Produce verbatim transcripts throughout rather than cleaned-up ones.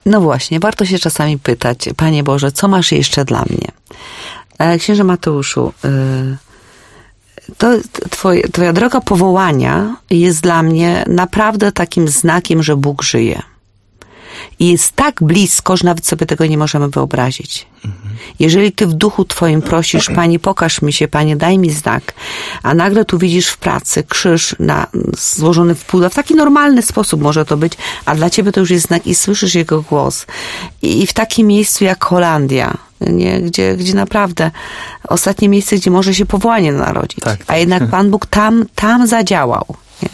No właśnie, warto się czasami pytać, Panie Boże, co masz jeszcze dla mnie? Księże Mateuszu, to twoje, twoja droga powołania jest dla mnie naprawdę takim znakiem, że Bóg żyje. I jest tak blisko, że nawet sobie tego nie możemy wyobrazić. Mhm. Jeżeli ty w duchu twoim prosisz, Panie, pokaż mi się, Panie, daj mi znak, a nagle tu widzisz w pracy krzyż na, złożony w pudła, w taki normalny sposób może to być, a dla ciebie to już jest znak i słyszysz jego głos. I, i w takim miejscu jak Holandia, nie? Gdzie, gdzie naprawdę ostatnie miejsce, gdzie może się powołanie narodzić. Tak, tak. A jednak Pan Bóg tam, tam zadziałał.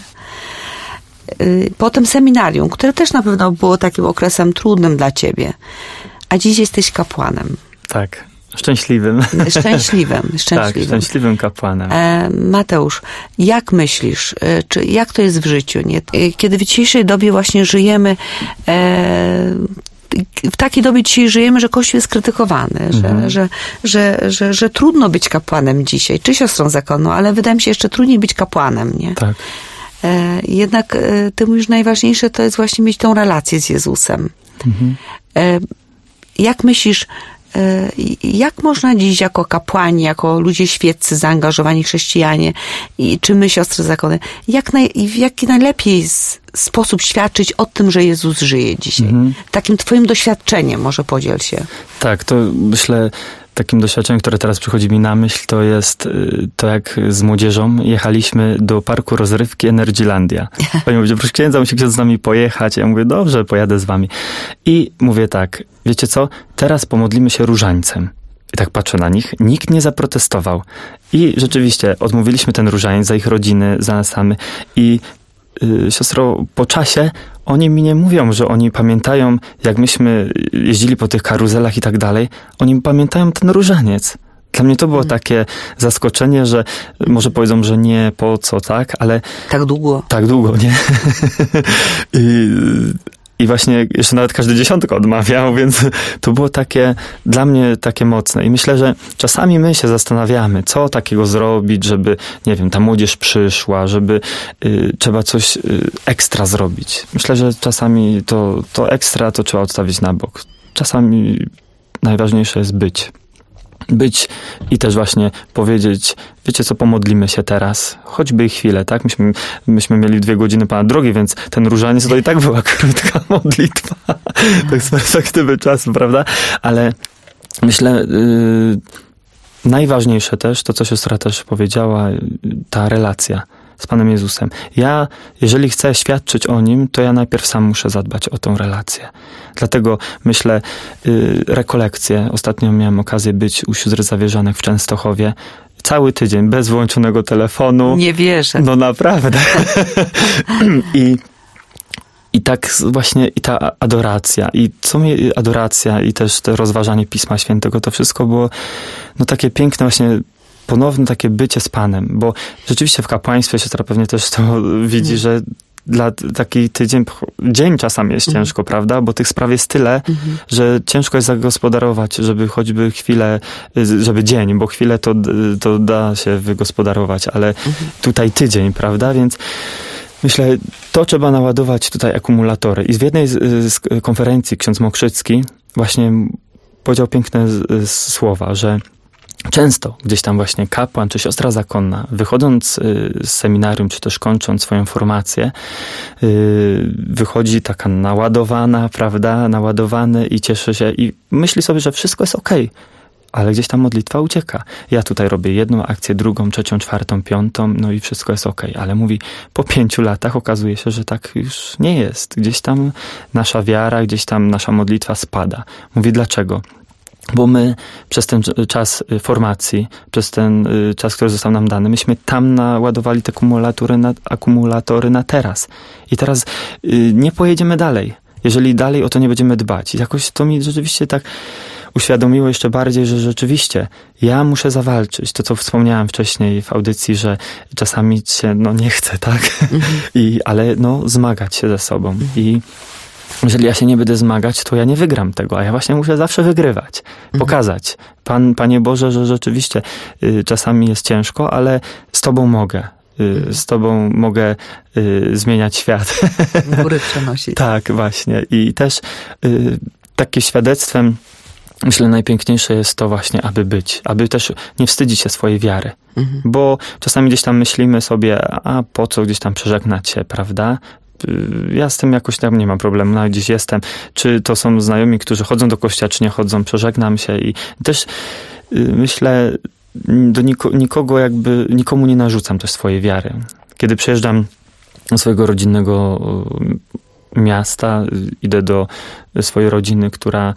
Potem seminarium, które też na pewno było takim okresem trudnym dla ciebie. A dziś jesteś kapłanem. Tak, szczęśliwym. Szczęśliwym, szczęśliwym. Tak, szczęśliwym kapłanem. E, Mateusz, jak myślisz, czy jak to jest w życiu? Nie? Kiedy w dzisiejszej dobie właśnie żyjemy, e, w takiej dobie dzisiaj żyjemy, że Kościół jest krytykowany, mhm. że, że, że, że, że trudno być kapłanem dzisiaj, czy siostrą zakonną, ale wydaje mi się jeszcze trudniej być kapłanem, nie? Tak. Jednak ty mówisz, najważniejsze to jest właśnie mieć tą relację z Jezusem. Mhm. Jak myślisz, jak można dziś jako kapłani, jako ludzie świeccy, zaangażowani chrześcijanie i czy my, siostry zakony, jak naj, w jaki najlepiej sposób świadczyć o tym, że Jezus żyje dzisiaj? Mhm. Takim twoim doświadczeniem może podziel się. Tak, to myślę, takim doświadczeniem, które teraz przychodzi mi na myśl, to jest to, jak z młodzieżą jechaliśmy do parku rozrywki Energylandia. Pani mówi, proszę księdza, musi ksiądz z nami pojechać. Ja mówię, dobrze, pojadę z wami. I mówię tak, wiecie co, teraz pomodlimy się różańcem. I tak patrzę na nich, nikt nie zaprotestował. I rzeczywiście odmówiliśmy ten różaniec za ich rodziny, za nas samy. I yy, siostro, po czasie oni mi nie mówią, że oni pamiętają, jak myśmy jeździli po tych karuzelach i tak dalej. Oni pamiętają ten różaniec. Dla mnie to było hmm. takie zaskoczenie, że może powiedzą, że nie, po co, tak, ale... Tak długo. Tak długo, nie? I, I właśnie jeszcze nawet każdy dziesiątko odmawiał, więc to było takie, dla mnie takie mocne. I myślę, że czasami my się zastanawiamy, co takiego zrobić, żeby, nie wiem, ta młodzież przyszła, żeby y, trzeba coś y, ekstra zrobić. Myślę, że czasami to, to ekstra to trzeba odstawić na bok. Czasami najważniejsze jest być. Być i też właśnie powiedzieć, wiecie co, pomodlimy się teraz, choćby chwilę, tak? Myśmy, myśmy mieli dwie godziny ponad drogi, więc ten różaniec to i tak była krótka modlitwa. Tak z perspektywy czasu, prawda? Ale myślę, yy, najważniejsze też, to co siostra też powiedziała, ta relacja z Panem Jezusem. Ja, jeżeli chcę świadczyć o Nim, to ja najpierw sam muszę zadbać o tą relację. Dlatego myślę, yy, rekolekcje. Ostatnio miałem okazję być u sióstr zawierzonych w Częstochowie. Cały tydzień, bez włączonego telefonu. Nie wierzę. No naprawdę. I I tak właśnie, i ta adoracja, i co mi adoracja, i też to rozważanie Pisma Świętego, to wszystko było no takie piękne właśnie, ponowne takie bycie z Panem, bo rzeczywiście w kapłaństwie siostra pewnie też to widzi, mm. że dla taki tydzień, dzień czasami jest mm. ciężko, prawda? Bo tych spraw jest tyle, mm. że ciężko jest zagospodarować, żeby choćby chwilę, żeby dzień, bo chwilę to, to da się wygospodarować, ale mm. tutaj tydzień, prawda? Więc myślę, to trzeba naładować tutaj akumulatory. I w jednej z, z konferencji ksiądz Mokrzycki właśnie powiedział piękne z, z słowa, że często gdzieś tam właśnie kapłan czy siostra zakonna, wychodząc z seminarium, czy też kończąc swoją formację, wychodzi taka naładowana, prawda, naładowany i cieszy się i myśli sobie, że wszystko jest okej. Ale gdzieś ta modlitwa ucieka. Ja tutaj robię jedną akcję, drugą, trzecią, czwartą, piątą, no i wszystko jest okej. Ale mówi, po pięciu latach okazuje się, że tak już nie jest. Gdzieś tam nasza wiara, gdzieś tam nasza modlitwa spada. Mówi, dlaczego? Bo my przez ten czas formacji, przez ten czas, który został nam dany, myśmy tam naładowali te akumulatory na, akumulatory na teraz. I teraz nie pojedziemy dalej, jeżeli dalej o to nie będziemy dbać. I jakoś to mi rzeczywiście tak uświadomiło jeszcze bardziej, że rzeczywiście ja muszę zawalczyć. To, co wspomniałem wcześniej w audycji, że czasami się no, nie chce, tak? Mm-hmm. I, ale no, zmagać się ze sobą. Mm-hmm. I jeżeli ja się nie będę zmagać, to ja nie wygram tego, a ja właśnie muszę zawsze wygrywać. Pokazać. Pan, Panie Boże, że rzeczywiście y, czasami jest ciężko, ale z Tobą mogę. Y, z tobą mogę y, zmieniać świat. Góry przenosić. Tak, właśnie. I też y, takim świadectwem, myślę, najpiękniejsze jest to właśnie, aby być. Aby też nie wstydzić się swojej wiary. Mhm. Bo czasami gdzieś tam myślimy sobie, a po co gdzieś tam przeżegnać się, prawda? Ja z tym jakoś tam nie mam problemu, nawet gdzieś jestem. Czy to są znajomi, którzy chodzą do kościoła, czy nie chodzą, przeżegnam się i też y, myślę, do niko, nikogo jakby, nikomu nie narzucam też swojej wiary. Kiedy przyjeżdżam do swojego rodzinnego miasta, idę do swojej rodziny, która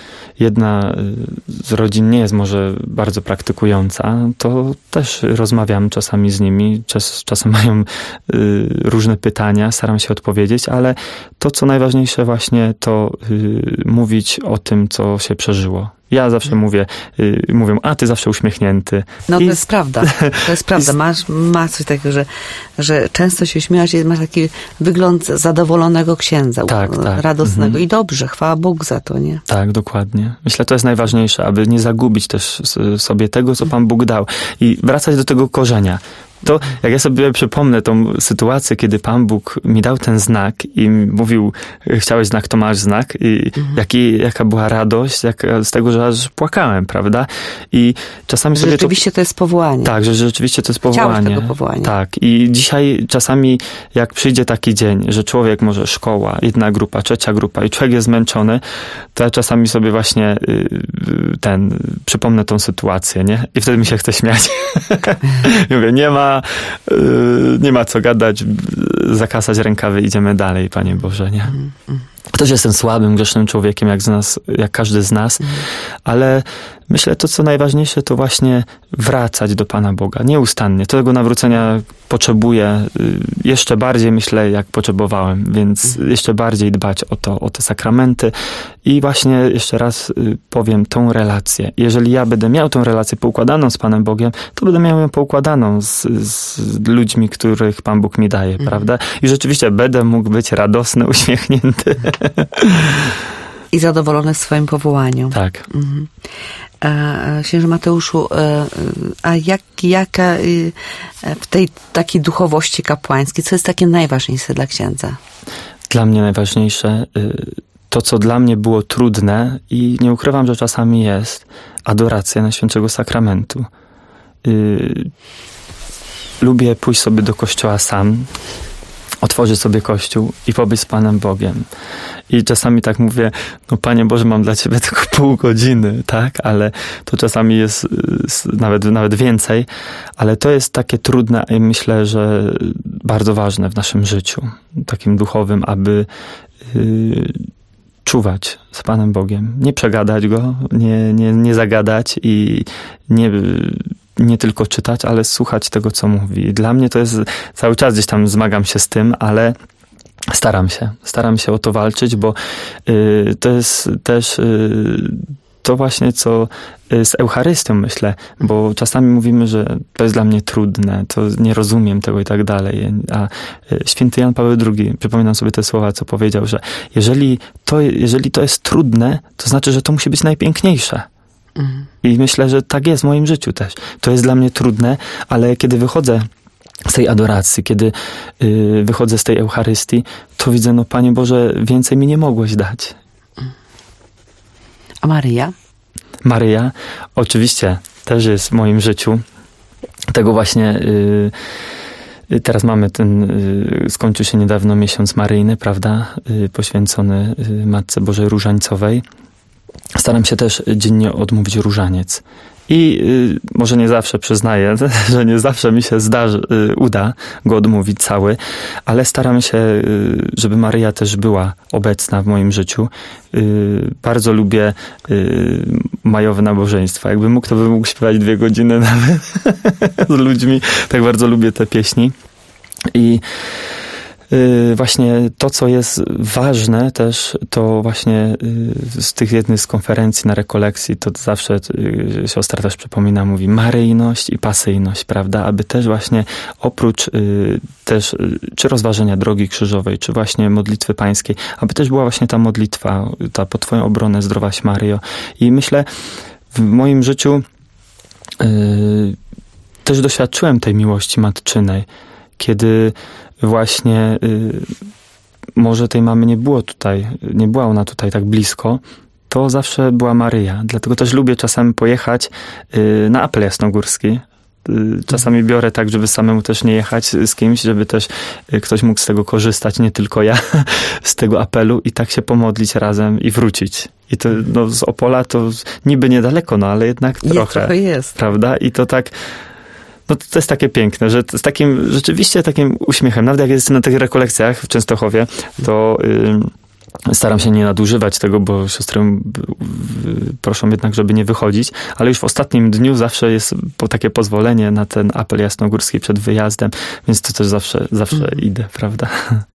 jedna z rodzin nie jest może bardzo praktykująca, to też rozmawiam czasami z nimi, czas, czasem mają y, różne pytania, staram się odpowiedzieć, ale to, co najważniejsze właśnie, to y, mówić o tym, co się przeżyło. Ja zawsze mówię, y, mówią, a ty zawsze uśmiechnięty. No I... to jest prawda, to jest prawda. Masz, masz coś takiego, że, że często się uśmiechasz i masz taki wygląd zadowolonego księdza, tak, tak. radosnego. Mhm. I dobrze, chwała Bóg za to, nie? Tak, dokładnie. Myślę, to jest najważniejsze, aby nie zagubić też sobie tego, co Pan Bóg dał. I wracać do tego korzenia. To, jak ja sobie przypomnę tą sytuację, kiedy Pan Bóg mi dał ten znak i mówił, chciałeś znak, to masz znak. I mhm. jaki, jaka była radość jak, z tego, że aż płakałem, prawda? I czasami że sobie rzeczywiście to, to jest powołanie. Tak, że rzeczywiście to jest powołanie. Chciałeś tego powołania. Tak. I dzisiaj czasami, jak przyjdzie taki dzień, że człowiek może szkoła, jedna grupa, trzecia grupa i człowiek jest zmęczony, to ja czasami sobie właśnie ten, przypomnę tą sytuację, nie? I wtedy mi się chce śmiać. I mówię, nie ma nie ma co gadać, zakasać rękawy, idziemy dalej, Panie Boże, nie? Mm, mm. Też jestem słabym, grzesznym człowiekiem, jak z nas, jak każdy z nas, mm. ale myślę, to co najważniejsze, to właśnie wracać do Pana Boga, nieustannie. Tego nawrócenia potrzebuję jeszcze bardziej, myślę, jak potrzebowałem, więc mm. jeszcze bardziej dbać o to, o te sakramenty i właśnie jeszcze raz powiem, tą relację. Jeżeli ja będę miał tą relację poukładaną z Panem Bogiem, to będę miał ją poukładaną z, z ludźmi, których Pan Bóg mi daje, mm. prawda? I rzeczywiście będę mógł być radosny, uśmiechnięty. I zadowolony w swoim powołaniu. Tak. Mhm. Księże Mateuszu, a jak, jaka w tej takiej duchowości kapłańskiej, co jest takie najważniejsze dla księdza? Dla mnie najważniejsze, to co dla mnie było trudne i nie ukrywam, że czasami jest, adoracja Najświętszego Sakramentu. Lubię pójść sobie do kościoła sam, otworzyć sobie kościół i pobyć z Panem Bogiem. I czasami tak mówię, no Panie Boże, mam dla Ciebie tylko pół godziny, tak? Ale to czasami jest nawet, nawet więcej. Ale to jest takie trudne i myślę, że bardzo ważne w naszym życiu, takim duchowym, aby yy, czuwać z Panem Bogiem. Nie przegadać Go, nie, nie, nie zagadać i nie... nie tylko czytać, ale słuchać tego, co mówi. Dla mnie to jest, cały czas gdzieś tam zmagam się z tym, ale staram się. Staram się o to walczyć, bo y, to jest też y, to właśnie, co y, z Eucharystią myślę, bo czasami mówimy, że to jest dla mnie trudne, to nie rozumiem tego i tak dalej. A y, święty Jan Paweł drugi, przypominam sobie te słowa, co powiedział, że jeżeli to, jeżeli to jest trudne, to znaczy, że to musi być najpiękniejsze. Mhm. I myślę, że tak jest w moim życiu też. To jest dla mnie trudne, ale kiedy wychodzę z tej adoracji, kiedy yy, wychodzę z tej Eucharystii, to widzę, no Panie Boże, więcej mi nie mogłeś dać. A Maryja? Maryja oczywiście też jest w moim życiu. Tego właśnie yy, teraz mamy ten, yy, skończył się niedawno miesiąc maryjny, prawda? Yy, poświęcony yy, Matce Bożej Różańcowej. Staram się też dziennie odmówić różaniec. I y, może nie zawsze przyznaję, że nie zawsze mi się zdarzy, y, uda go odmówić cały, ale staram się, y, żeby Maryja też była obecna w moim życiu. Y, bardzo lubię y, majowe nabożeństwa. Jakbym mógł, to bym mógł śpiewać dwie godziny nawet z ludźmi. Tak bardzo lubię te pieśni. I właśnie to, co jest ważne też, to właśnie z tych jednych z konferencji na rekolekcji, to zawsze siostra też przypomina, mówi maryjność i pasyjność, prawda? Aby też właśnie oprócz też czy rozważenia drogi krzyżowej, czy właśnie modlitwy pańskiej, aby też była właśnie ta modlitwa, ta pod Twoją obronę zdrowaś Maryjo. I myślę, w moim życiu yy, też doświadczyłem tej miłości matczynej. kiedy właśnie y, może tej mamy nie było tutaj, nie była ona tutaj tak blisko, to zawsze była Maryja. Dlatego też lubię czasami pojechać y, na apel jasnogórski. Czasami biorę tak, żeby samemu też nie jechać z kimś, żeby też ktoś mógł z tego korzystać, nie tylko ja, z tego apelu i tak się pomodlić razem i wrócić. I to no, z Opola to niby niedaleko, no ale jednak jest, trochę. trochę jest. Prawda? I to tak, no to jest takie piękne, że z takim, rzeczywiście takim uśmiechem, nawet jak jestem na tych rekolekcjach w Częstochowie, to... Yy, staram się nie nadużywać tego, bo siostry proszą jednak, żeby nie wychodzić, ale już w ostatnim dniu zawsze jest takie pozwolenie na ten apel jasnogórski przed wyjazdem, więc to też zawsze, zawsze mm. idę, prawda?